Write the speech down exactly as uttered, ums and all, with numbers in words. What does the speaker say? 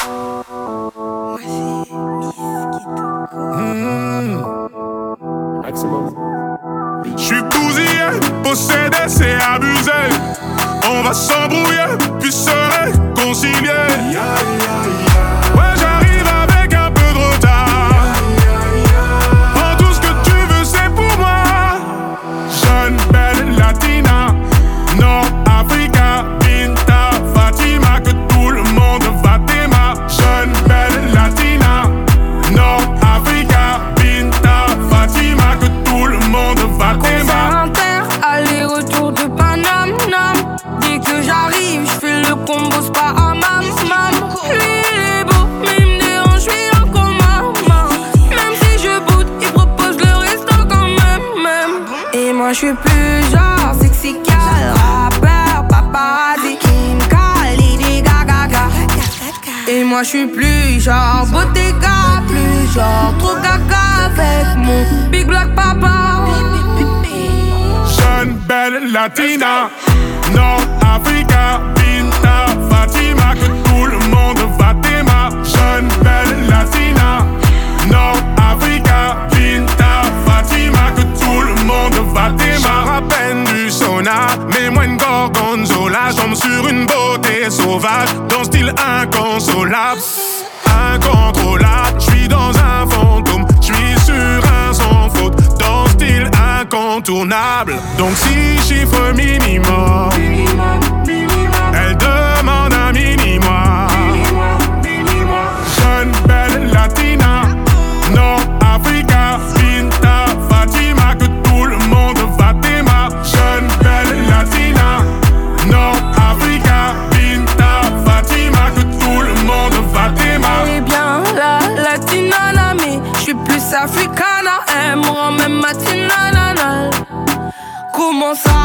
Moi c'est Miss Kitoko. Mmh. Maximum. J'suis bousillé, possédé, c'est abusé. On va s'embrouiller, puis se réconcilier. Ouais, j'arrive avec un peu de retard. Oh, tout ce que tu veux, c'est pour moi. Jeune, belle, latina, Nord-Africa, Binta, Fatima, que tout le monde va t'aimer. Jeune, belle, latina, Nord-Africa, Binta, Fatima, que tout le monde va t'aimer. Aller-retour de Paname, nam. Dès que j'arrive, j'fais le combo, c'est pas à mam, mam. Lui il est beau, mais il me dérange, j'suis en coma, mam. Même si je boude, il propose le resto quand même, même. Et moi j'suis plus genre sexy gal, rappeur, paparazzi, Kim K, Lady Gaga, Gaga. Et moi j'suis plus genre Bottega, plus genre trop gaga avec mon big black papa. Jeune, belle, latina, Nord-Africa, Binta, Fatima, que tout le monde va t'aimer. Jeune, belle, latina, Nord-Africa, Binta, Fatima, que tout le monde va t'aimer. J'en rappelle du sauna, mets-moi une gorgonzola. J'tombe sur une beauté sauvage, d'un style inconsolable, incontrôlable. J'suis dans un fantôme, j'suis sur un sans faute, dans style incontournable. Donc si chiffre minimum, elle demande un mini-moi. Jeune, belle, latina, Nord-Africa, Binta, Fatima, que tout le monde va t'aimer. Jeune, belle, latina, Nord-Africa, Binta, Fatima, que tout le monde va t'aimer. Eh bien, la latina, la mais j'suis plus africana. Elle me rend même matinale. Comment ça?